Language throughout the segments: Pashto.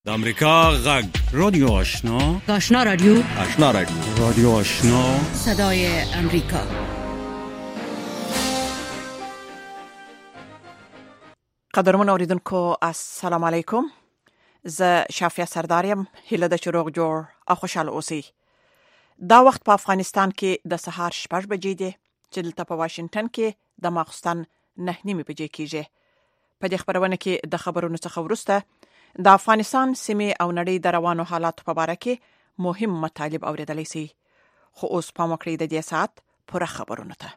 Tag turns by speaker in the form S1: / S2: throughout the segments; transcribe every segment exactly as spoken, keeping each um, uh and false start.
S1: د امریکا غږ رادیو آشنا
S2: آشنا رادیو
S1: آشنا رادیو رادیو آشنا
S2: صدای امریکا.
S3: قدرمن اوریدونکو السلام علیکم. زه شافیا سردارم. هیله د چروغ جوړ او خوشاله اوسئ. دا وخت په افغانستان کې د سهار شپږ بجې دي چې دلته په واشنگټن کې د ماخستن نه نیمې بجې کېږي. په دې خبرونه کې د خبرونو څخه وروسته د افغانستان سیمې او نړۍ د روانو حالاتو په اړه کې مهم مطالب اوریدلای شي. خو اوس پام وکړئ د دې ساعت پوره خبرونه ته.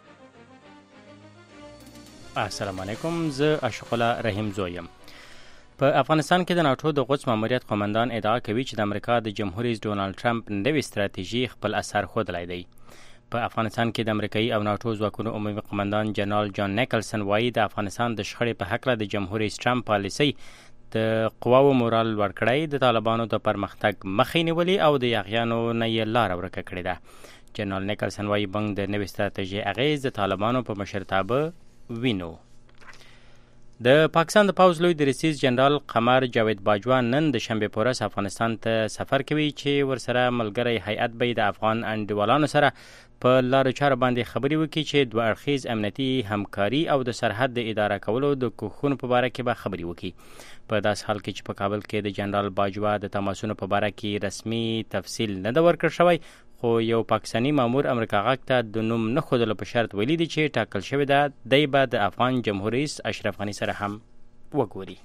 S4: السلام علیکم. زه اشرف الله رحیم زویم. په افغانستان کې د ناتو د قدس ماموریت قومندان ادعا کوي چې د امریکا د جمهور رئیس ډونالد ټرمپ نوې ستراتیژي خپل اثر ښودلی دی. په افغانستان کې د امریکایي او ناتو ځواکونو عمومي قومندان جنرال جان نیکلسن وایي د افغانستان د شخړې په هکله د جمهور رئیس ټرمپ پالیسۍ د قواو مورال لوړ کړی، د طالبانو د پرمختګ مخې نیولې او د یاغیانو نه یې لاره ورکه کړې ده. جنرال نیکلسن وایي بنګ د نوې ستراتیژۍ اغیز د طالبانو په مشرتابه وینو. د پاکستان د پوځ لوی درسیز جنرال قمر جاوید باجوا نن د شنبې په ورځ افغانستان ته سفر کوي چې ورسره ملګری هیئت به د افغان انډیوالانو سره په لارو چارو باندې خبرې وکړي چې دوه اړخیز امنیتي همکاري او د سرحد د اداره کولو د کوښښونو په باره کې به خبرې وکړي. په داس حال کې چې په کابل کې د جنرال باجوا د تماسونو په باره کې رسمي تفصیل نه ده ورکړل شوی، خو یو پاکستاني مامور امریکا غږ ته د نوم نه ښودلو په شرط ویلي دي چې ټاکل شوې ده دی به د افغان جمهور رئیس اشرف غني سره هم وګوري.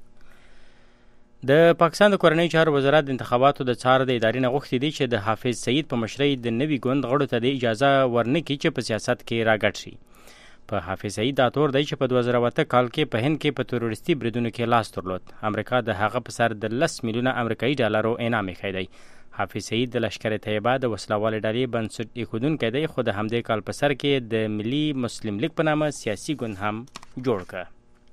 S4: د پاکستان د کورنۍ چارو وزارت د انتخاباتو د څار د ادارې نه غوښتي دي چې د حافظ سعید په مشرۍ د نوي ګوند غړو ته د اجازه ورنکړي چې په سیاست کې راګډ شي. په حافظ سعید دا تور دی چې په دوه زره اته کال کې په هند کې په تروریستي بریدونو کې لاس درلود. امریکا د هغه په سر د لس میلیونه امریکایي ډالرو انعام ایښی دی. حافظ سعید د لشکر طیبه د وسلوالې ډلې بنسټ ایښودونکی دی، خو د همدې کال په سر کې د ملي مسلم لیگ په نامه سیاسي ګوند هم جوړ کړ.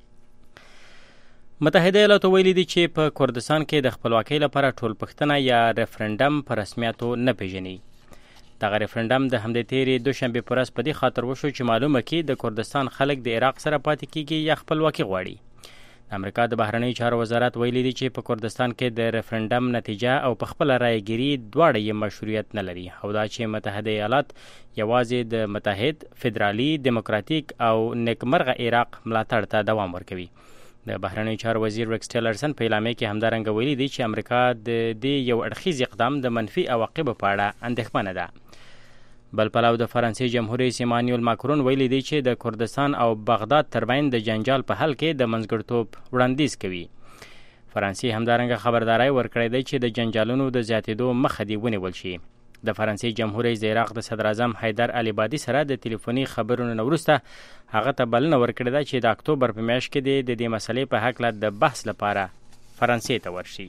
S4: متحده ایالاتو ویلي دي چې په کردستان کې د خپلواکۍ لپاره ټولپوښتنه یا ریفرنډم په رسمیاتو نه پیژني. دغه ریفرنډم د همدې تیرې دوشنبې په ورځ په دې خاطر وشو چې معلومه کړي د کردستان خلک د عراق سره پاتې کیږي یا خپلواکي غواړي. د امریکا د بهرنیو چارو وزارت ویلي دي چې په کردستان کې د ریفرنډم نتیجه او په خپله رایګیري دواړه یې مشروعیت نه لري، او دا چې متحده ایالات یوازې د متحد فدرالي دیموکراتیک او نیکمرغه عراق ملاتړ ته دوام ورکوي. د بهرنیو چارو وزیر ریکس ټیلرسن په اعلامیه کې همدارنګه ویلي دي چې امریکا د دې یو اړخیز اقدام د منفي عواقبو په اړه اندېښمنه ده. بل پلو د فرانسې جمهور رئیس ایمانویل ماکرون ویلي دی چې د کردستان او بغداد ترمنځ د جنجال په حل کې د منځګړیتوب وړاندیز کوي. فرانسې همدارنګه خبرداری ورکړی دی چې د جنجالونو د زیاتېدو مخه دې ونیول شي. د فرانسې جمهور رئیس د عراق د صدر اعظم حیدر العبادي سره د ټلیفوني خبرونو نه وروسته هغه ته بلنه ورکړې ده چې د اکتوبر په میاشت کې د دې مسلې په هکله د بحث لپاره فرانسې ته ورشي.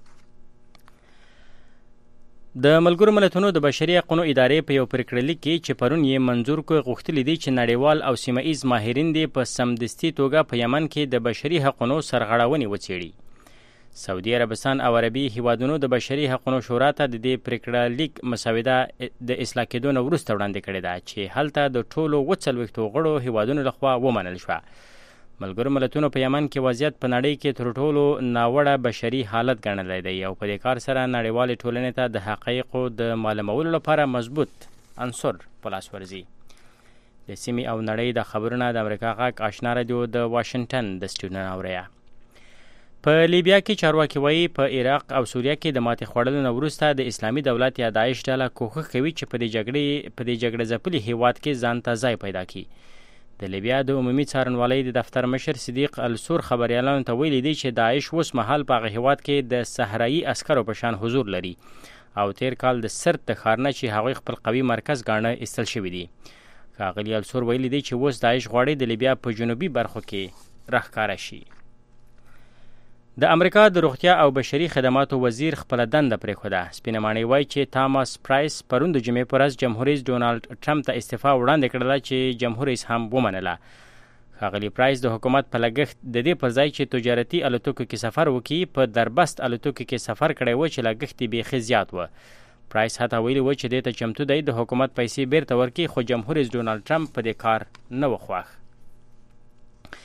S4: د ملګرو ملتونو د بشري حقوقو ادارې په یو پریکړه کې چې پرون یې منظور کړ غوښتلی دي چې نړیوال او سیمه ایز ماهرین دې په سمدستي توګه په یمن کې د بشري حقوقو سرغړونې وڅېړي. سعودي عربستان او عربي هیوادونو د بشري حقوقو شورا ته د دې پریکړه لیک مسوده د اصلاح کېدو نه وروسته وړاندې کړې ده چې هلته د ټولو اووه څلوېښتو غړو هیوادونو لخوا ومنل شوه. ملګرو ملتونو په یمن کې وضعیت په نړۍ کې تر ټولو ناوړه بشري حالت ګڼلی دی او په دې کار سره نړیوالې ټولنې ته د حقایقو د معلومولو لپاره مضبوط عنصر په لاس ورځي. د سیمې او نړۍ د خبرونه د امریکا غږ آشنا رادیو د واشنګټن د سټوډیو نه اورئ. په لیبیا کې چارواکي وایي په عراق او سوریه کې د ماتې خوړلو نه وروسته د اسلامي دولت یا داعش ډله کوښښ کوي چې په دې جګړې په دې جګړه ځپلي هیواد کې ځان ته ځای پیدا کړي. د لیبیا د عمومي څارنوالۍ د دفتر مشر صدیق السور خبریالانو ته ویلي دی چې داعش اوس مهال په هغه هیواد کې د صحرایي عسکرو په شان حضور لري او تیر کال د سرت د ښار نه چې هغوی خپل قوي مرکز ګاڼه ایستل شوي دي. ښاغلي السور ویلي دی چې اوس داعش غواړي د لیبیا په جنوبي برخو کې راښکاره شي. د امریکا د روغتیا او بشري خدماتو وزیر خپله دنده پرېښوده. سپینه ماڼۍ وایي چې تاماس پرایس پرون د جمعې په ورځ جمهور رئیس ډونالډ ټرمپ ته استعفا وړاندې کړله چې جمهور رئیس هم ومنله. ښاغلي پرایس د حکومت په لګښت د دې پر ځای چې تجارتي الوتکو کې سفر وکړي په دربست الوتکو کې سفر کړی و چې لګښت یې بیخي زیات و. پرایس حتی ویلي و چې دې ته چمتو دی د حکومت پیسې بیرته ورکړي، خو جمهور رئیس ډونالډ ټرمپ په دې کار نه و خوښ.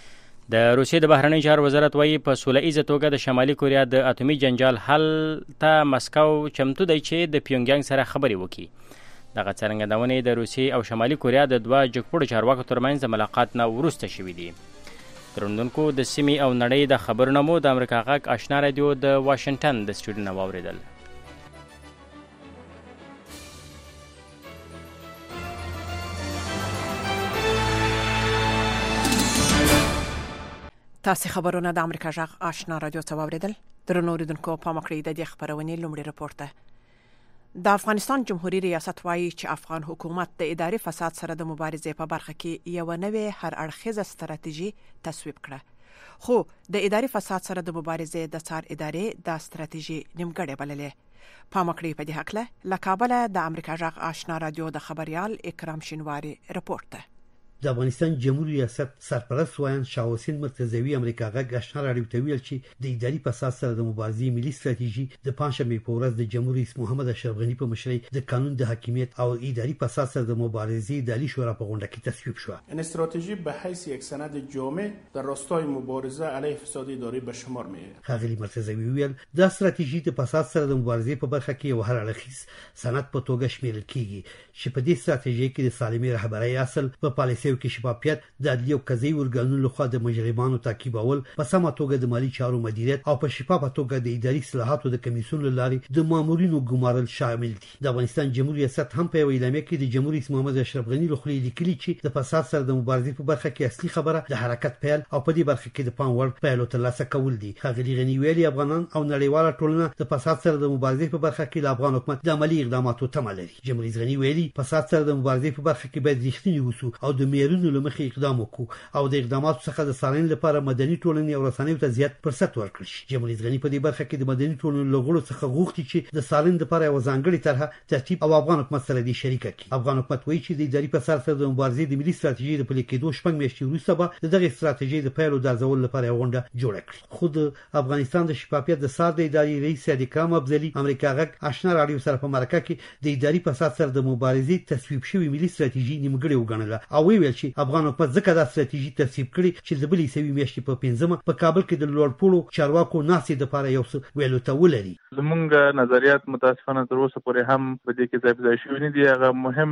S4: د روسیې د بهرنی چارو وزارت وايي په سوله ایزه توګه د شمالي کوریا د اتومي جنجال حل ته مسکو چمتو دی چې د پیونګیانګ سره خبرې وکړي. دغه څرګندونې د روسیې او شمالي کوریا د دوه جګپوړو چارواکو ترمنځ د ملاقات نه وروسته شوي دي. ترندونکو د سیمې او نړۍ د خبرونو مو د امریکا غږ آشنا رادیو د واشنگټن د سټوډیو نه واورېدل.
S3: تاسې خبرونه د امریکا غږ آشنا رادیو څخه واورېدل. درنو اوریدونکو پام وکړئ د دې خبرونې لومړی رپورټ ده. د افغانستان جمهوریت ریاست وايي چې افغان حکومت د اداري فساد سره د مبارزې په برخه کې یو نوې هر اړخیزه ستراتیژي تصویب کړه. خو د اداري فساد سره د مبارزې د څار ادارې د ستراتیژي نیمګړې بللې. پام وکړئ په دې حقله له کابل د امریکا غږ آشنا رادیو د خبريال اکرام شینواری رپورټ ده.
S5: د افغانستان جمهوریت ریاست سرپرست وایان شاه حسین مرتضوی امریکا غږ آشنا رادیو ته ویل چې د اداري فساد سره د مبارزې ملي ستراتیژي د پنځمې په ورځ د جمهوریت رئیس محمد اشرف غنی په مشرۍ د قانون د حاکمیت او اداري فساد سره د مبارزې د عالی شورا په غونډه کې تصویب شو.
S6: این استراتژی به حیث یک سند جامع در راستای مبارزه علیه فساد اداری به شمار میآید.
S5: خاغلی مرتضوی ویل د استراتیژي د فساد سره د مبارزې په برخه کې یو هر اړخیز سند په توګه شمیرل کیږي چې په دې استراتیژي کې د سالمې رهبرۍ اصل په پالیسیو کې شفافیت د عدلي او قضایي ورګانونو لخوا د مجرمانو تعقیبول په سمه توګه د مالی چارو مدیریت او په شفافه توګه د اداري اصلاحاتو د کمیسیون لارې د مامورینو ګمارل شامل دي. د افغانستان جمهوریت ریاست هم په اعلامیه کې د جمهوریت رئیس محمد اشرف غنی لخوا لیکلي چې د فساد سره د مبارزې په برخه کې اصلي خبره د حرکت پیل او په دې برخه کې د پام وړ پیل ترلاسه کول دي. خاغلی غنی ویلي افغانان او نړیواله ټولنه د فساد سره د مبارزې په برخه کې د افغان حکومت د عملی اقداماتو تمه لري. جمهوریت غنی ویلي فساد سره د مبارزې په برخه کې باید رښتینی اوسو او د معیارونو له مخې اقدام وکړو او د اقداماتو څخه د څارنې لپاره مدني ټولنې او رسنیو ته زیات فرصت ورکړي شي. جمهوریت غنی په دې برخه کې د مدني ټولنې لغړو څخه غوښتي چې د څارنې لپاره یو ځانګړي طرحه ترتیب او افغان حکومت سره د شریک کړي. افغان حکومت وایي چې د اداري فساد سره د مبارزې د ملي ستراتیژي د پلي کېدو شپږ میاشتې وروسته به دغه ستراتیژي د پیل او د ارزولو لپاره یو غونډه جوړه کړي. خو د افغانستان د شفافیت د څار د اداري رئیس سید اکرام افضلي امریکا غږ آشنا رادیو سره په مرکه کې د اداري فساد سره د مبارزې تصویب شوی ملي ستراتیژي نیمګړې وګڼله او ویل چې افغان حکومت ځکه دا ستراتیژي تصویب کړي چې د بلې سوي میاشتې په پنځمه په کابل کې د لوړپوړو چارواکو ناستې لپاره یو څه ویلو ته ولري.
S7: زمونږ نظریات متاسفانه تر اوسه پورې هم په دې کې ځای په ځای شوي نه دي. هغه مهم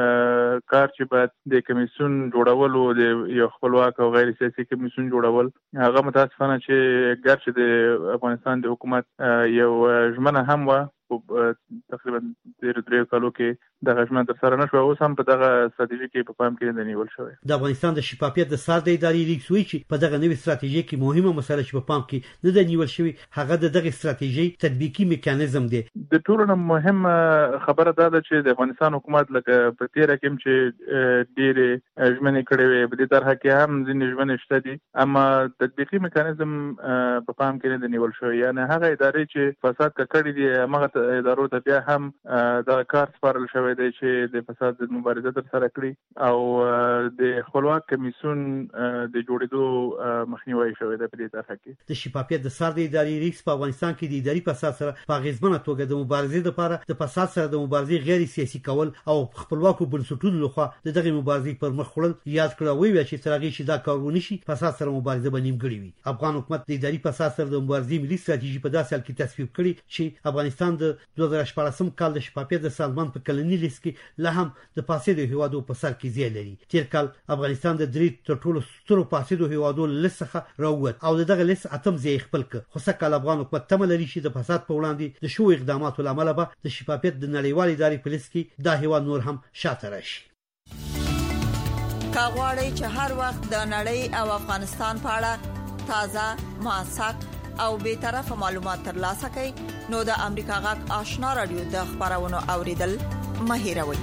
S7: کار چې باید د کمیسیون جوړول او د یو خپلواک او غیر سیاسي کمیسیون جوړول هغه متاسفانه چې ګرچې د افغانستان د حکومت یو ژمنه هم وه تقریبا تیر درې کالو کې د غژمن تر سره نشو اوس هم په دغه ستراتیژي کې په پام کې نه نیول شوی.
S5: د افغانستان د شفافیت د څار د اداري رئیس وایي چې په دغه نوې ستراتیژي کې مهمه مسله چې په پام کې نه ده نیول شوی هغه د دغه ستراتیژي تطبیقي میکانیزم دی.
S7: د ټولو نه مهمه خبره دا ده چې د افغانستان حکومت لکه په تیره کې چې ډېرې ژمنې کړې وې په دې طرحه کې هم ځینې ژمنې شته دي اما تطبیقي میکانیزم په پام کې نه ده نیول شوی. یعنې هغه ادارې چې فساد کړي دي هغه ادارو ته بیا هم د کار سپارل شوی دی چې د فساد د مبارزه تر سره کړي او د خپلواک کمیسیون د جوړېدو مخنیوي شوی دی په دې طرحه کې.
S5: د شفافیت د څار د اداري رئیس په افغانستان کې د اداري فساد سره په اغیزمنه توګه د مبارزې لپاره د فساد سره د مبارزې غیر سیاسي کول او خپلواکو بنسټونو لخوا د دغه مبارزې پر مخ وړل یاد کړه. وی چې ترغه شي دا کارونه شي فساد سره مبارزه به نیمګړې وي. افغان حکومت د اداري فساد سره د مبارزې ملي ستراتیژي په داسې حال کې تصویب کړي چې افغانستان د دوه زره شپاړسم کال د شفافیت د سازمان په کلنی لیست کې له هم د پاسېدو هیوادو په سر کې ځای لري. تیر کال افغانستان د درې تر ټولو سترو پاسېدو هیوادو لیست څخه راووت او دغه لیست اتم ځای خپل کړ. خو سکه افغان حکومت تمه لري چې د فساد په وړاندې د شو اقداماتو لامل به د شفافیت د نړیوال ادارې په لیست کې دا هیواد نور هم شاته راشي.
S8: کاغوري چې هر وخت د نړۍ او افغانستان په اړه تازه موثق او به طرفه معلومات ترلاسه کړئ نو د امریکا غږ آشنا رادیو د خبرونو اوریدل مهیروي.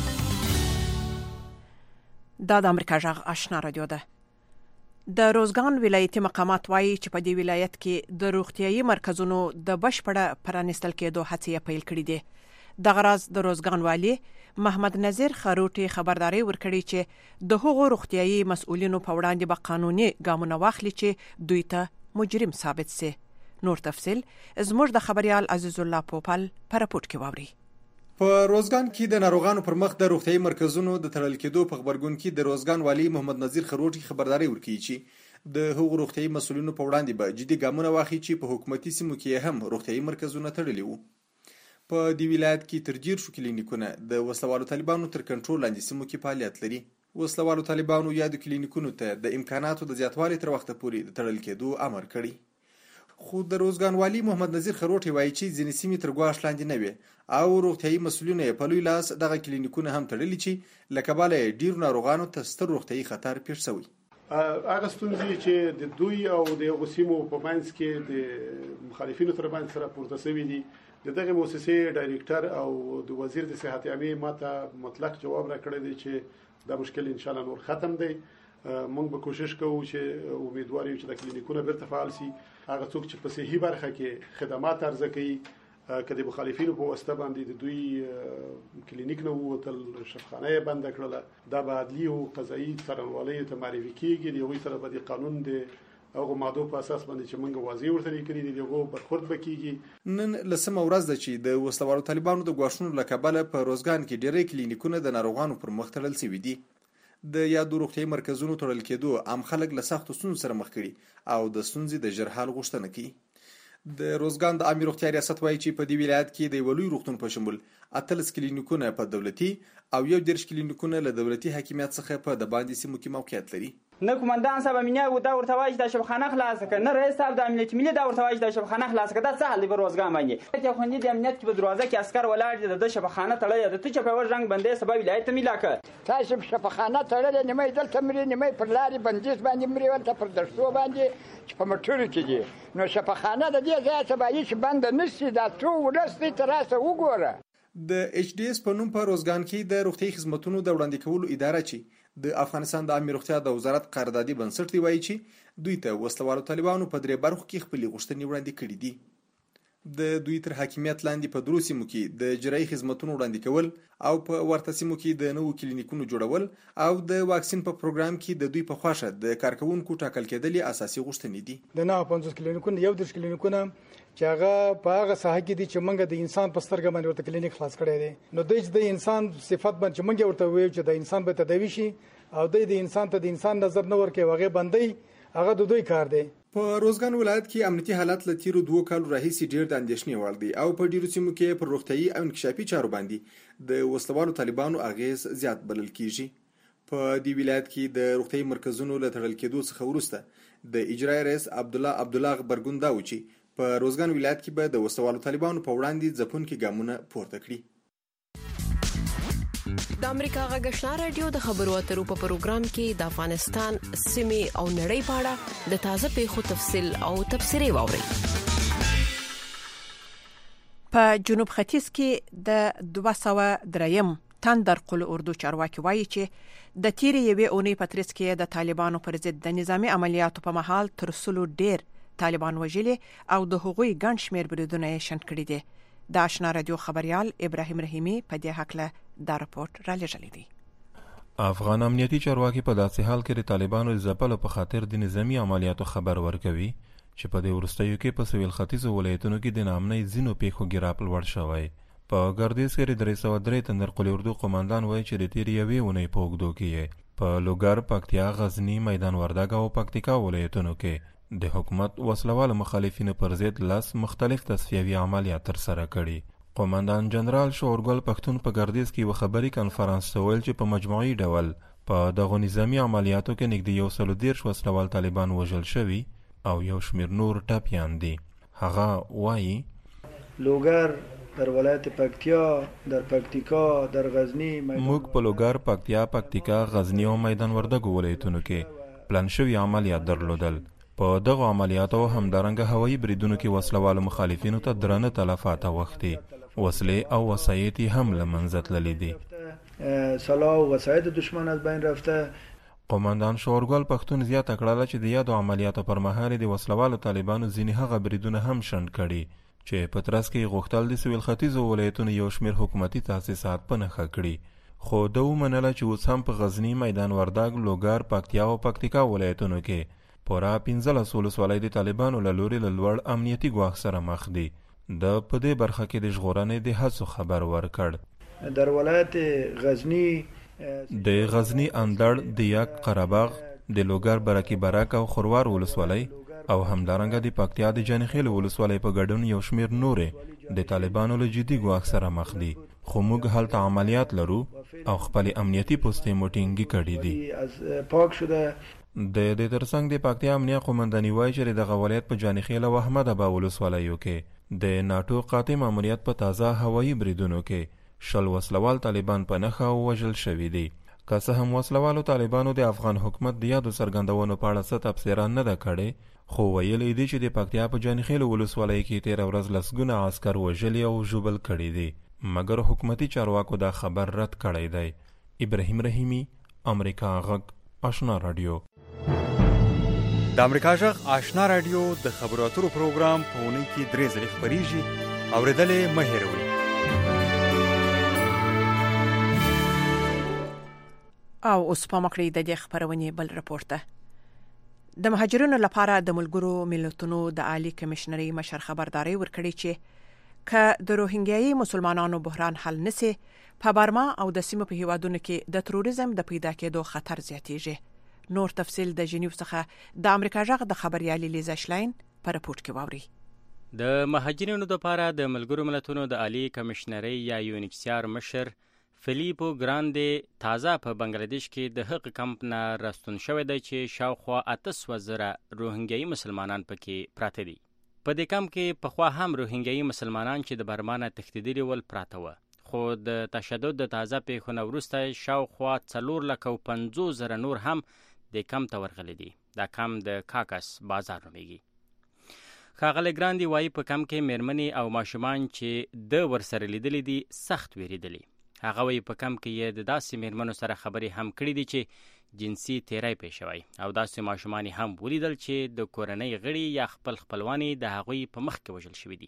S3: دا د امریکا غږ آشنا رادیو ده. د روزګان ولایتي مقامات وایي چې په دې ولایت کې د روغتيایي مرکزونو د بشپړه پرانستل کېدو هڅې پیل کړې دي. د غراز د روزګان والی محمد نذیر خروټي خبرداري ورکړي چې د هغو روغتيایي مسؤلینو په وړاندې به قانوني ګامونه واخلي چې دوی ته مجرم ثابت سي. نور تفصيل زموږ د خبريال عزیز الله پوپل پر راپورټ کې واوري.
S9: په روزګان کې د ناروغانو پر مخ د روغتيایي مرکزونو د تړل کېدو په خبرګون کې د روزګان والی محمد نذیر خروټي خبرداري ورکړي چې د هغو روغتیايي مسؤلینو په وړاندې به جدي ګامونه واخلي چې په حکومتي سیمو کې هم روغتیايي مرکزونه تړلي وو. په دې ولایت کې تر ډیر شو کلینیکونه د وسلوالو طالبانو تر کنټرول لاندې سیمو کې فعالیت لري. وسلوالو طالبانو یادو کلینیکونو ته د امکاناتو د زیاتوالي تر وخته پورې د تړل کېدو امر کړی. خو د روزګان والی محمد نذیر خروټي وایي چې ځینې سیمې تر ګواښ لاندې نه وي او روغتیايي مسؤلینو یې په لوی لاس دغه کلینیکونه هم تړلي چې له کبله یې ډیرو ناروغانو ته ستر روغتیايي خطر پیښ شوی.
S10: هغه ستونزې چې د دوی او د هغو سیمو په منځ کې د مخالفینو تر منځ سره پورته شوي دي، د دغه مؤسسې ډایریکټر او د وزیر د صحت عامې ماته مطلق جواب راکړی دی چې دا مشکل ان شاء الله نور ختم دی. موږ به کوشش کوو چې امیدوار یو چې د کلینیکونو بیرته فعال شي. هغه څوک چې په صحي برخه کې خدمات عرضه کوي که د مخالفینو په واسطه باندې د دوی کلینیک نه ووتل، شفاخانه یې بنده کړله، دا به عدلي او قضایي څارنوالیو ته معرفي کېږي. د هغوی سره به د قانون د هغو مادو په اساس باندې چې موږ واضح ورته لیکلي دي د هغو برخورد به کېږي.
S9: نن لسمه ورځ ده چې د وسلوالو طالبانو د ګواښونو له کبله په روزګان کې ډېری کلینیکونه د ناروغانو پر مخ تړل شوي دي. د یادو روغتیايي مرکزونو تړل کېدو عام خلک له سختو ستونزو سره مخ کړي او د ستونزې د ژر حل غوښتنه کوي. د روزګان د عامې روغتیا ریاست وایي چې په دې ولایت کې د یوه لوی روغتون په شمول اتلس کلینیکونه په دولتي او یو دېرش کلینیکونه له دولتي حاکمیت څخه په د باندې سیمو کې موقعیت لري.
S11: نه کومندان صاحب امینه و دا ورته وایي چې دا شبخانه خلاصه کړه، نه رئیس صاحب د امنیت ملي دا ورته وایي چې دا شبخانه خلاصه کړه. دا څه حل دی په روزګان باندې؟ چې خوندي د امنیت په دروازه کې عسكر ولاړ دي، د شبخانه تړلې ده، ته چې په ور رنګ بندې سبب ولایت ته میلا کړ.
S12: تاسو شبخانه تړلې نیمه دلته مري، نیمه پر لارې بندیز باندې مري، ورته پر دښتو باندې چې په مټورو کې دي. نو شبخانه د دې ځای ته باید چې بند نشي، دا ټول ولس دې تر راسه وګوره.
S9: د ایچ ډي اس په نوم په روزګان کې د روغتیايي خدماتو د وړاندې کولو اداره چې د افغانستان د عامې روغتیا د وزارت قراردادي بنسټ دی وایي چې دوی ته وسلوالو طالبانو په درې برخو کې خپلې غوښتنې وړاندې کړي دي. د دوی تر حاکمیت لاندې په درو سیمو کې د جراحي خدماتو وړاندې کول او په ورته سیمو کې د نوو کلینیکونو جوړول او د واکسین په پروګرام کې د دوی په خوښه د کارکونکو ټاکل کېدلې اساسي غوښتنې دي.
S13: د نه پنځوس کلینیکونو یو دېرش کلینیکونه چې هغه په هغه ساحه کې دي چې موږ د انسان په سترګه باندې ورته کلینیک خلاص کړی دی. نو دوی د انسان صفات باندې موږ ورته وایو چې د انسان به تداوي شي او دوی د انسان ته د انسان نظر نه ورکوي، هغه بندي هغه د دوی کار دی.
S9: په روزګان ولایت کې امنیتي حالت له تیرو دوه کالو راهیسې ډېر د اندېښنې وړ دی او په ډېرو سیمو کې پر روغتیايي او انکشافي چارو باندې د وسلوالو طالبانو اغیز زیات بلل کېږي. په دې ولایت کې د روغتیايي مرکزونو له تړل کېدو څخه وروسته د اجرایي رئیس عبدالله عبدالله غبرګون دا و چې په روزګان ولایت کې به د وسلوالو طالبانو په وړاندې ځپونکي ګامونه پورته کړي.
S14: د امریکا غږ آشنا رادیو د خبرو اترو په پروګرام کې د افغانستان سیمې او نړۍ په اړه د تازه پیښو تفصیل او تبصرې واورئ.
S3: په جنوب ختیځ کې د دوه سوه دریم تندر قل اردو چارواکي وایي چې د تیرې یوې اونۍ په ترڅ کې د طالبانو پر ضد د نظامی عملیاتو په مهال تر سلو ډیر طالبان وژلي او د هغوی ګڼ شمېر بریدونه یې شنډ کړي دي. د آشنا رادیو خبريال ابراهیم رحیمی په دې حقله دا راپورټ را لېږلی دی.
S15: افغان امنیتي چارواکي په داسې حال کې د طالبانو د ځپلو په خاطر د نظامی عملیاتو خبر ورکوي چې په دې وروستیو کې په سویل ختیځو ولایتونو کې د ناامنۍ ځینو پیښو ګراپ لوړ شوی. په ګردیز کې د درې سوه درې تندر قل اردو قوماندان وایي چې د تېرې یوې اونۍ په اوږدو کې په لوګر، پکتیا، غزني، میدان وردګ او پکتیکا ولایتونو کې د حکومت وسلوال مخالفینو پر ضد لس مختلف تصفیوي عملیات ترسره کړي. قوماندان جنرال شعورګل پښتون په ګردیز کې یو خبري کنفرانس ته ویل چې په مجموعي ډول په دغو نظامي عملیاتو کې نږدې یو سل دېرش وسلوال طالبان وژل شوي او یو شمېر نور ټپیان دي. هغه وایي
S16: لوګر در ولایت پکتیا، در پکتیکا، در غزنی،
S15: موږ په لوګر، پکتیا، پکتیکا، غزنی او میدان وردګ ولایتونو کې پلان شوي عملیات درلودل. په دغو عملیاتو همدارنګه هوایي بریدونو کې وسلوالو مخالفینو ته درانه تلفات اوښتي، وسلې او وسایط هم له منځه تللي دي.
S16: سلاح او وسایط دشمن از بین رفته.
S15: قوماندان شعورګل پښتون زیاته کړله چې د یادو عملیاتو پر مهال د وسلوالو طالبانو ځینې هغه بریدونه هم شنډ کړي چې په ترڅ کې غوښتل د سویل ختیځو ولایتونو یو شمېر حکومتي تاسیسات په نښه کړي، خو ده ومنله چې اوس هم په غزني، میدان وردګ، لوګر، پکتیا او پکتیکا ولایتونو کې پوره پنځلس ولسوالۍ د طالبانو له لوري له لوړ امنیتي ګواښ سره مخ دي. د په دې برخه کې د ژغورنې د هڅو خبر ورکړ.
S16: در ولایت غزني
S15: د غزني اندړ، د یک قرهباغ، د لوګر برکی برک او خروار ولسوالۍ او همدارنګه د پکتیا د جانخیل ولسوالۍ په ګډون یو شمیر نورې د طالبانو له جدي ګواښ سره مخ دي، خو موږ هلته عملیات لرو او خپل امنیتي پوستې مو ټینګې کړي دي.
S16: پاک شده
S15: د دې ترڅنګ د پکتیا امنیه قومنداني وایي چې د ولایت په جانخیل او احمد ابا ولسوالیو کې د ناتو قاطع ماموریت په تازه هوایي بریدونو کې شل وسلوال طالبان په نښه ووژل شوي دي. که څه هم وسلوالو طالبانو د افغان حکومت د یادو څرګندونو په اړه څه تبصره نه ده کړې، خو ویلي دي چې د پکتیا په جانخیل ولسوالۍ کې تېره ورځ لسګونه عسکر وژلي او ژوبل کړي دي، مګر حکومتي چارواکو دا خبر رد کړی دی. ابراهیم رحیمی، امریکا غږ، آشنا رادیو.
S1: د امریکا غږ آشنا رادیو د خبرو اترو پروګرام په اونۍ کې درې ځلې خپریږي، اورېدل مه هېروئ.
S3: او اوس په مکړې د دې خبرونې بل رپورت ده. د مهاجرینو لپاره د ملګرو ملتونو د عالی کمشنري مشر خبرداري ورکړي چې ک د روهینګیایي مسلمانانو بحران حل نسی، په برما او د سیمو په هیوادونو کې د تروریزم د پیدا کېدو خطر زیاتېږي. نور تفصیل د جنیو څخه د امریکا غږ د خبريالي لیزا شلاین په رپورت کې واوري.
S4: د مهاجرینو لپاره د ملګرو ملتونو د عالی کمشنري یا یونیچسیار مشر فلیپو ګراندې تازه په بنگلاديش کې د حق کمپ نه راستون شوی دی چې شاوخوا اته سوه زره روهینګیایي مسلمانان پکې پراته دي. په دې کمپ کې پخوا هم روهینګیایي مسلمانان چې د برما نه تښتېدلي ول پراته وه، خو د تشدد د تازه پیښو نه وروسته شاوخوا څلور لکه او پنځوس زره نور هم د کمپ ته ورغلي دي. دا کمپ د کاکس بازار نومیږي. ښاغلی ګراندې وایي په کمپ کې میرمنې او ماشومان چې د ورسره لیدلي دي سخت ویرېدلي. هغه وایي په کمپ کې یې د داسې میرمنو سره خبرې هم کړي دي چې جنسي تیری پې شوی، او داسې ماشومان هم ولیدل چې د کورنۍ غړي یا خپل خپلوان د هغوی په مخ کې وژل شوي دي.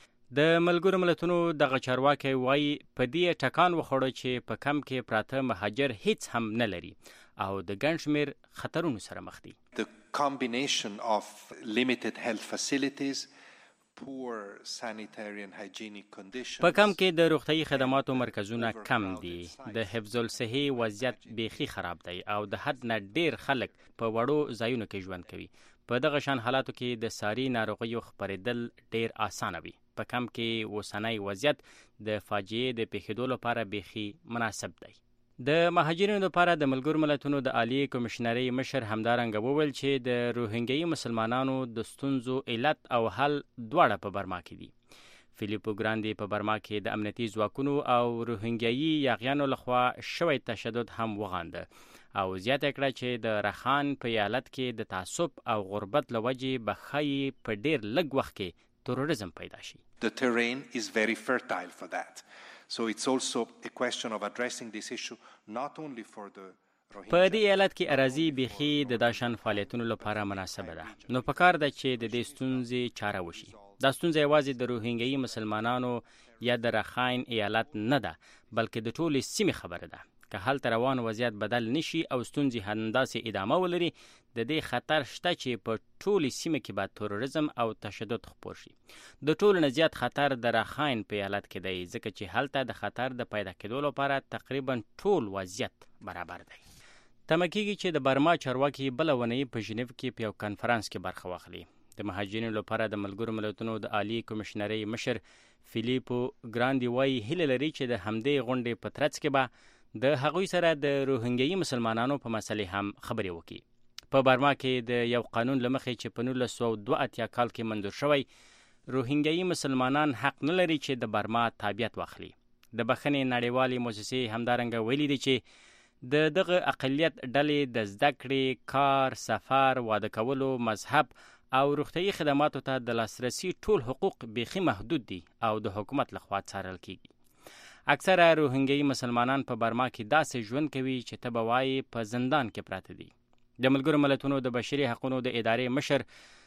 S4: د ملګرو ملتونو دغه چارواکی وایي په دې ټکان وخوړه چې په کمپ کې پراته مهاجر هیڅ هم نه لري او د ګڼ شمېر خطرونو سره مخ دي.
S17: The combination of limited health facilities, poor sanitary and hygienic conditions.
S4: په کم کې د روغتیايي خدماتو مرکزونه کم دي، د حفظ الصحي وضعیت بیخي خراب دی او د حد نه ډیر خلک په وړو ځایونو کې ژوند کوي. په دغه شان حالاتو کې د ساري ناروغیو خپرېدل ډیر اسانه وي. په کم کې اوسنی وضعیت د فاجعې د پیښېدو لپاره بیخي مناسب دی. د مهاجرینو لپاره د ملګرو ملتونو د عالی کمشنري مشر همدارنګه وویل چې د روهینګیایي مسلمانانو د ستونزو علت او حل دواړه په برما کې دي. فلیپو ګراندې په برما کې د امنیتي ځواکونو او روهینګیایي یاغیانو لخوا شوی تشدد هم وغانده او زیاته کړه چې د رخان په ایالت کې د تعصب او غربت له وجې به ښایي په ډیر لږ وخت کې تروریزم پیدا شي.
S17: The terrain is very fertile for that. So it's also a question of addressing this issue not only for the Rohingya.
S4: په دې ایالت کې اراضي بیخي د داشان فعالیتونو لپاره مناسبه ده، نو پکار ده چې د دې ستونزې چاره وشي. دا ستونزه یوازې د روهینګیایي مسلمانانو یا د رخاین ایالت نه ده، بلکې د ټولې سیمې خبره ده. که هلته روان وضعیت بدل نشي او ستونزې همداسې ادامه ولري، د دې خطر شته چې په ټولې سیمه کې به تروریزم او تشدد خپور شي. د ټولو نه زیات خطر د رخاین په ایالت کې دی، ځکه چې هلته د خطر د پیدا کېدو لپاره تقریبا ټول وضعیت برابر دی. تمه کېږي چې د برما چارواکي بله اونۍ په ژنیو کې په یو کنفرانس کې برخه واخلي. د مهاجرینو لپاره د ملګرو ملتونو د عالی کمشنري مشر فلیپو ګراندې وایي هیله لري چې د همدې غونډې په ترڅ کې به د هغوی سره د روهینګیایي مسلمانانو په مسلې هم خبرې وکړي. په برما کې د یو قانون له مخې چې په نولس سوه دوه اتیا کال کې منظور شوی، روهینګیایي مسلمانان حق نه لري چې د برما تابعیت واخلي. د بخښنې نړیوالې موسسې همدارنګه ویلي دي چې د دغه اقلیت ډلې د زده کړې، کار، سفر، واده کولو، مذهب او روغتیايي خدماتو ته د لاسرسي ټول حقوق بیخي محدود دي او د حکومت لخوا څارل کیږي. اکثره روهینګیایي مسلمانان په برما کې داسې ژوند کوي چې ته به وایې په زندان کې پراته دي. د ملګرو ملتونو د بشري حقوقو د ادارې مشر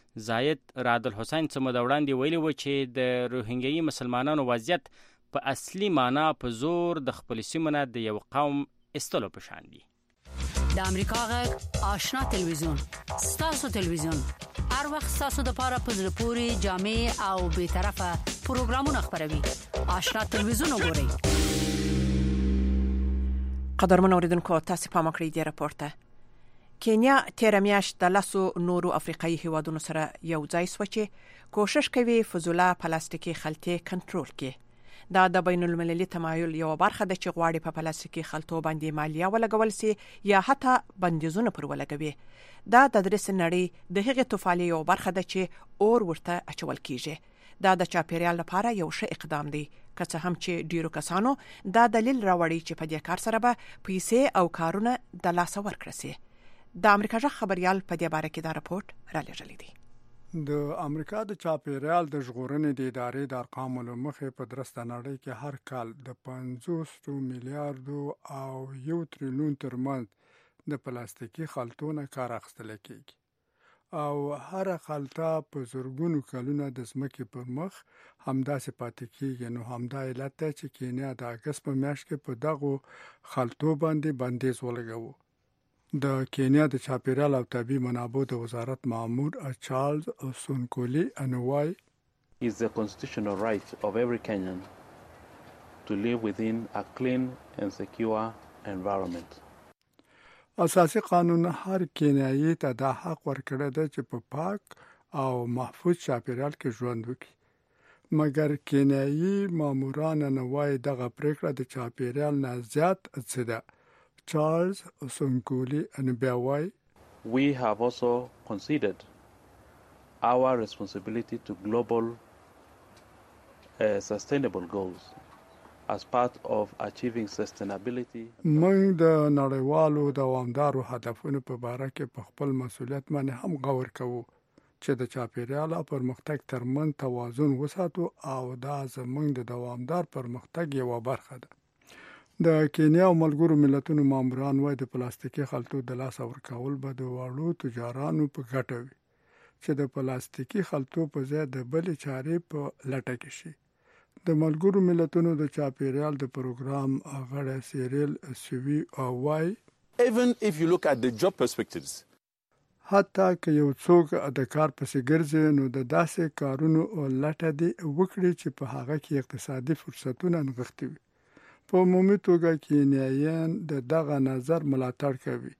S4: زاید راد الحسین څه موده وړاندې ویلي و چې د روهینګیایي مسلمانانو وضعیت په اصلي معنا په زور د خپل سیمو نه د یو قوم ایستلو په شان دي.
S2: د امریکا غږ آشنا تلویزیون ستاسو تلویزیون هر وخت ستاسو د پاره په زړه پورې جامع او به طرفه پروګرامونه خبروي. آشنا تلویزیون وګورئ.
S3: قدرمن اوریدونکو تاسو په مکړې دی راپورته. کینیا تیر میاشت د لاسو نورو افریقایي هیوادونو سره یو ځای شو چې کوشش کوي فضوله پلاستیکي خلطې کنټرول کړي. دا د بین المللي تمایل یو برخه ده چې غواړي په پلاستیکي خلطو باندې مالیه ولګول سي یا حتی بندیزونه پر ولګوي. دا د درس نړۍ د هغې توفالي یو برخه ده چې اور ورته اچول کیږي. دا د چاپیریال لپاره یو ښه اقدام دی، که څه هم چې ډیرو کسانو دا دلیل راوړي چې په دې کار سره به پیسې او کارونه د لاسه ورکړي سي. د امریکا ژغ خبريال په دې باره کې دا راپورټ را لېږلی دی.
S18: د امریکا د چاپیریال د ژغورنې د ادارې د ارقامو له مخې په درسته نړۍ کې هر کال د پنځوس میلیارډو او یو تریلیون ترمنځ د پلاستیکي خلطو نه کار اخیستل کېږي او هر خلطه په زرګونو کلونه د ځمکې پر مخ همداسې پاتې کېږي. نو همدا علت دی چې کینیا د اګست په میاشت کې په دغو خلطو باندې بندیز ولګاوه. د کینیا د چاپیریال او طبیعي منابعو د وزارت مامور چارلز سونکولی انوای
S19: is the constitutional right of every Kenyan to live within a clean and secure environment.
S18: اساسي قانون هر کینیایی ته دا حق ورکړی دی چې په پاک او محفوظ چاپیریال کې ژوند وکړي. مګر کینیایی ماموران انوای دغه پریکړه د چاپیریال نه زیات څه ده. Charles Osunkuli and Bewai.
S19: We have also considered our responsibility to global uh, sustainable goals as part of achieving sustainability.
S18: موږ د نړیوالو دوامدارو هدفونو په باره کې په خپل مسؤلیت باندې هم غور کوو چې د چاپیریال او پرمختګ ترمنځ توازن وساتو او دا زموږ د دوامدار پرمختګ یوه برخه ده. د کینیا او ملګرو ملتونو ماموران وايي د پلاستیکي خلطو د لاسه ورکول به د واړو تجارانو په ګټه وي چې د پلاستیکي خلطو په ځای د بلې چارې په لټه کې شي. د ملګرو ملتونو د چاپیریال د پروګرام غړی سیریل سوي وايي
S20: even if you look at the job perspectives
S18: حتی که یو څوک د کار پسې ګرځي نو د داسې کارونو لټه دی وکړي چې په هغه کې اقتصادي فرصتونه نغښتي وي. په عمومي توګه کینیایان د دغه نظر ملاتړ کوي.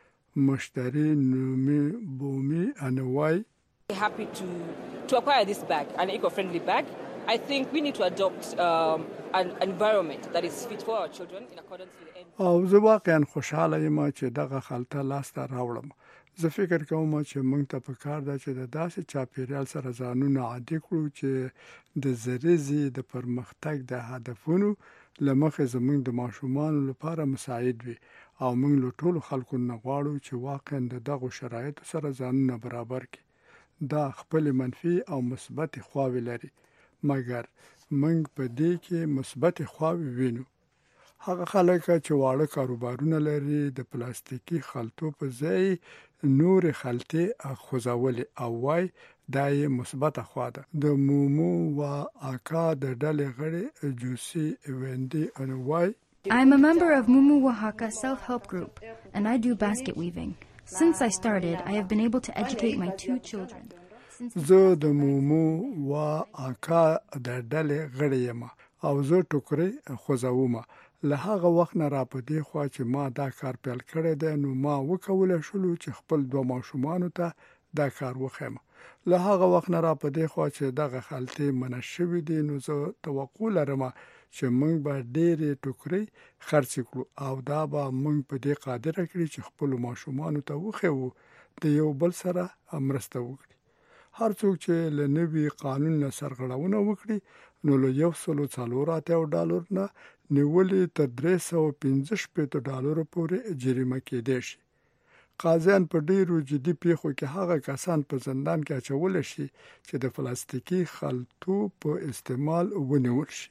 S18: مشتری نومي بومي انوای
S21: happy to to acquire this bag, an eco-friendly bag. I think we need to adopt um, an environment that is fit for our children in accordance with
S18: او زه واقعا خوشاله یم چې دغه خلطه لاسته راوړم. زه فکر کوم چې موږ ته په کار ده چې د داسې چاپیریال سره ځانونه عادي کړو چې د زریزي د پرمختګ د هدفونو لمخه زموږ د ماشومانو لپاره مساعد وي او موږ له ټولو خلکو نه غواړو چې واقعا د دغو شرایطو سره ځانونه برابر کړي. دا خپل منفي او مثبت خواوې لري مګر موږ په دې کې مثبت خواوې وینو. هغه خلک چې واړه کاروبارونه لري د پلاستیکي خلطو په ځای نور خلطې خوځولې او وای دا یې مثبت خوا ده. د مومو و آکا د ډلې غړي جوسی ویندي انوای
S22: I'm a member of Mumu Oaxaca Self-Help Group and I do basket weaving. Since I started, I have been able to educate my two children.
S18: زه د مومو و آکا د ډلې غړي یم او زه ټوکرې خوځوم. له هغه وخت نه را په دې خوا چې ما دا کار پیل کړی دی نو ما وکولی شولو چې خپل دوه ماشومانو ته دا کار وښیم. له هغه وخت نه را په دې خوا چې دغه خلطې منع شوي دي نو زه توقع لرم چې موږ به ډېرې ټوکرې خرڅې کړو او دا به موږ په دې قادره کړي چې خپلو ماشومانو ته وښیو د یو بل سره مرسته وکړي. هر څوک چې له نوي قانون نه سرغړونه وکړي نو له یو سلو څلور اتیا ډالر نه نیولې تر درې سوه پنځه شپېته ډالرو پورې جریمه کېدی شي. قاضیان په ډیرو جدي پیښو کې هغه کسان په زندان کې اچولی شي چې د پلاستیکي خلطو په استعمال ونیول شي.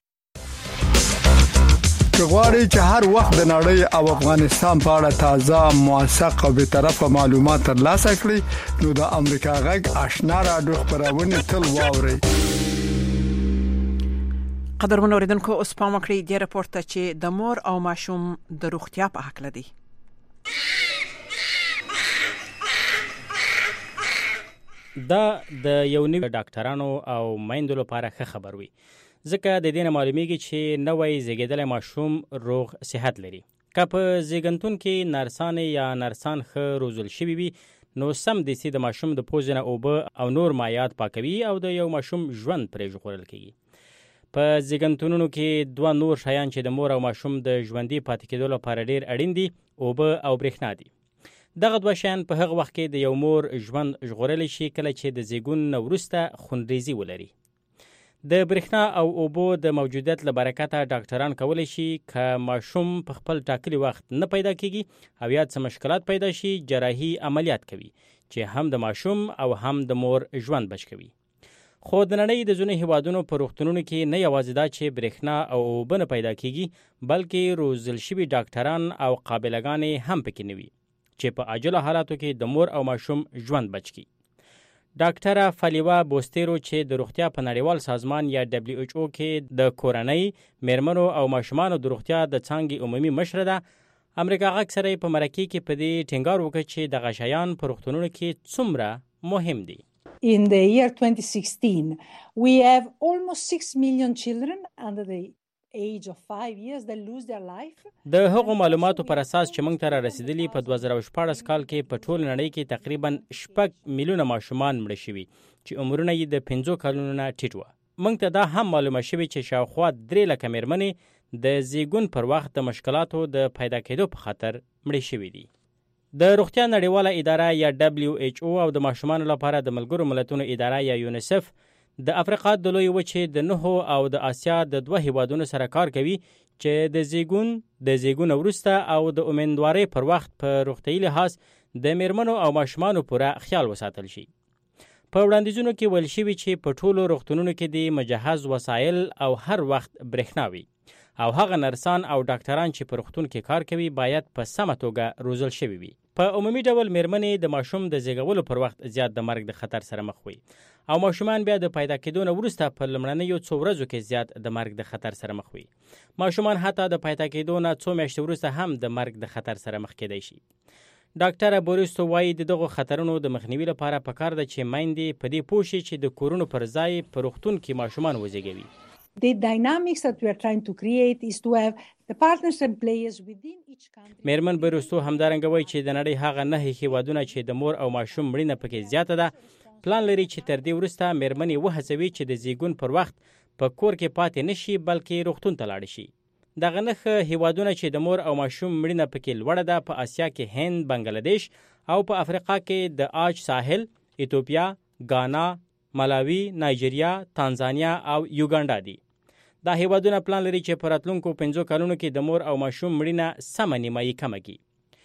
S18: که غواړئ چې هر وخت د نړۍ او افغانستان په اړه تازه موثق او بیطرفه معلومات ترلاسه کړئ نو د امریکا غږ آشنا راډیو خپرونې تل واورئ.
S3: قدرمن اوریدونکو اوس پام وکړئ د راپورټ ته چې د مور او ماشوم د روغتیا په حق لدی.
S4: دا د یو نوي ډاکټرانو او میندو لپاره ښه خبر وي ځکه د دې نه معلومیږي چې نوی زیږیدلی ماشوم روغ صحت لري. که په زیږنتون کې نرسان یا نرسان ښه روزل شوي وي نو سم دسي د ماشوم د پوزې نه اوبه او نور مایعات پاکوي او د یو ماشوم ژوند پرې ژغورل کیږي. په زیږنتونونو کې دوه نور شیان چې د مور او ماشوم د ژوندي پاتې کېدو لپاره ډېر اړین دي اوبه او برېښنا دي. دغه دوه شیان په هغه وخت کې د یو مور ژوند ژغورلی شي کله چې د زیږون نه وروسته خونریزي ولري. د برېښنا او اوبو د موجودیت له برکته ډاکټران کولی شي که ماشوم په خپل ټاکلي وخت نه پیدا کیږي او یا څه مشکلات پیدا شي جراحي عملیات کوي چې هم د ماشوم او هم د مور ژوند بچ کوي. خو د نړۍ د ځینو هیوادونو په روغتونونو کې نه یوازې دا چې برېښنا او اوبه نه پیدا کیږي بلکې روزل شوي ډاکټران او قابلګانې هم پکې نه وي چې په عاجله حالاتو کې د مور او ماشوم ژوند بچ کړي. ډاکټره فالیوا بوستیرو چې د روغتیا په نړیوال سازمان یا دبلیو ایچ او کې د کورنۍ میرمنو او ماشومانو د روغتیا د څانګې عمومي مشره ده، امریکا غږ سره په مرکې کې په دې ټینګار وکړ چې دغه شیان په روغتونونو کې څومره مهم دي.
S6: In the year twenty sixteen, we have almost six million children under the age of five years that lose their life.
S4: د هغو معلوماتو پر اساس چې موږ ته را رسیدلي په دوه زره شپاړس کال کې په ټول نړۍ کې تقریبا شپږ میلیونه ماشومان مړه شوي چې عمرونه یې د پنځو کلونو نه ټیټ وه. موږ ته دا هم معلومه شوې چې شاوخوا درې لکه میرمنې د زیږون پر وخت د مشکلاتو د پیدا کېدو په خاطر مړې شوي دي. د روغتیا نړیواله اداره یا دبلیو ایچ او او د ماشومانو لپاره د ملګرو ملتونو اداره یا یونیسف د افریقا د لوی وچې د نهو او د آسیا د دوه هیوادونو سره کار کوي چې د زیږون د زیږون وروسته او د امیندوارۍ پر وخت په روغتیايي لحاظ د میرمنو او ماشومانو پوره خیال وساتل شي. په وړاندیزونو کې ویل شوي چې په ټولو روغتونونو کې د مجهز وسایل او هر وخت برېښنا وي او هغه نرسان او ډاکټران چې په روغتون کې کار کوي باید په سمه توګه روزل شوي وي. په عمومي ډول میرمنې د ماشوم د زیږولو پر وخت زیات د مرګ د خطر سره مخ وي او ماشومان بیا د پیدا کېدو نه وروسته په لومړنیو څو ورځو کې زیات د مرګ د خطر سره مخ وي. ماشومان حتی د پیدا کېدو نه څو میاشتې وروسته هم د مرګ د خطر سره مخ کېدای شي. ډاکټره بوریستو وایي د دغو خطرونو د مخنیوي لپاره پکار ده چې میندې په دې پوه شي چې د کورونو پر ځای په روغتون کې ماشومان وزیږوي.
S6: The dynamics that we are trying to create is to have the partners and players within each country.
S4: میرمن بوریستو همدارنګه وایي چې د نړۍ هغه نه هیوادونه چې د مور او ماشوم مړینه پکې زیاته ده پلان لري چې تر دې وروسته میرمنې وهڅوي چې د زیږون پر وخت په کور کې پاتې نشي بلکې روغتون ته لاړ شي. دغه نه هیوادونه چې د مور او ماشوم مړینه پکې لوړه ده په آسیا کې هند، بنگلاديش او په افریقا کې د آج ساحل، ایتوپیا، غانا، ملاوی، نایجیریا، تانزانیا او یوګانډا دي. دا هیوادونه پلان لري چې په راتلونکو پنځو کلونو کې د مور او ماشوم مړینه سمه نیمایي کمه کړي.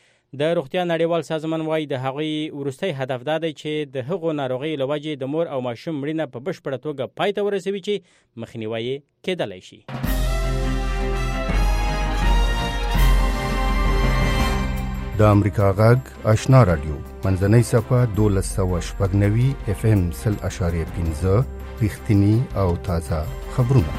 S4: د روغتیا نړیوال سازمان وايي د هغوی وروستی هدف دا دی چې د هغو ناروغیو له وجې د مور او ماشوم مړینه په بشپړه توګه پای ته ورسوي چې مخنیوی یې کېدلی شي.
S7: د امریکا غږ آشنا رادیو منځنۍ صفحه دولس سوه شپږ نوي اف ام سل اشاریه پنځه رښتیني او تازه خبرونه.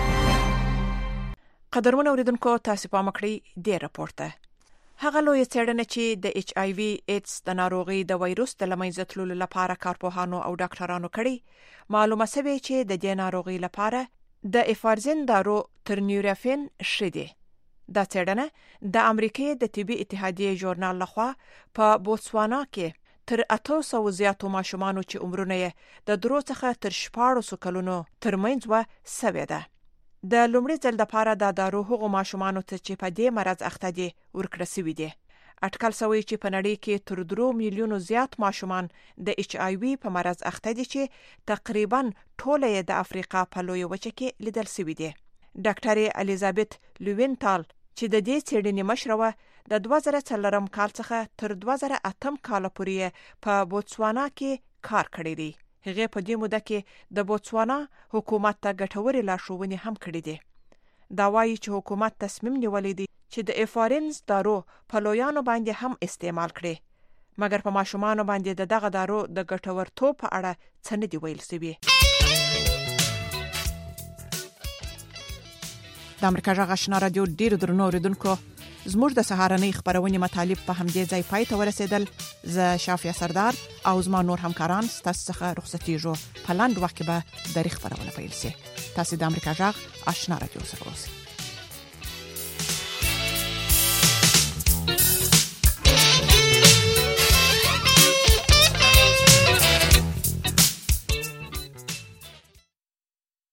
S3: قدرمن اوریدونکو تاسو په مکړی دی راپورته هغه لوی څېړنه چې د ایچ آی وی ایډز د ناروغي د وایروس د لمنځه تللو لپاره کارپوهانو او ډاکټرانو کړي معلومه شوه چې د دې ناروغي لپاره د افارزین دارو ترنیورافین شدي. دا څېړنه د امریکای د طبي اتحادیې ژورنال لخوا په بوتسوانا کې تر اته سوه زیاتو ماشومانو چې عمرونه یې د درو څخه تر شپاړسو کلونو ترمنځ و سوي ده. د لومړي ځل لپاره دا دارو هغو ماشومانو ته چې په دې مرض اخته دي ورکړل شوي دي. اټکل شوی چې په نړۍ کې تر درو میلیونو زیات ماشومان د ایچ آی وی په مرض اخته دي چې تقریبا ټول یې د افریقا په لوی وچه کې لیدل شوي دي. ډاکټر الیزابت لوینټال چې د دې څېړنې مشره وه د دوه زره څلورم کال څخه تر دوه زره اتم کال پورې په بوتسوانا کې کار کړی دی. هغه په دې موده کې د بوتسوانا حکومت ته ګټورې لارښوونې هم کړې دي. دا وایي چې حکومت تصمیم نیولی دی چې د افارینز دارو په لویانو باندې هم استعمال کړي، مګر په ماشومانو باندې د دغه دارو د ګټورتوب په اړه څه نه دي ویل شوي. د امریکا غږ آشنا رادیو ډېر درنو اوریدونکو زموږ د سهارنۍ خبرونې مطالب په همدې ځای پای ته ورسېدل. زه شافیه سردار او زما نور همکاران ستاسو څخه رخصتېږو. په لاندې وخت کې به درې خبرونه پیل شي. تاسو د امریکا غږ آشنا رادیو سره اوسئ.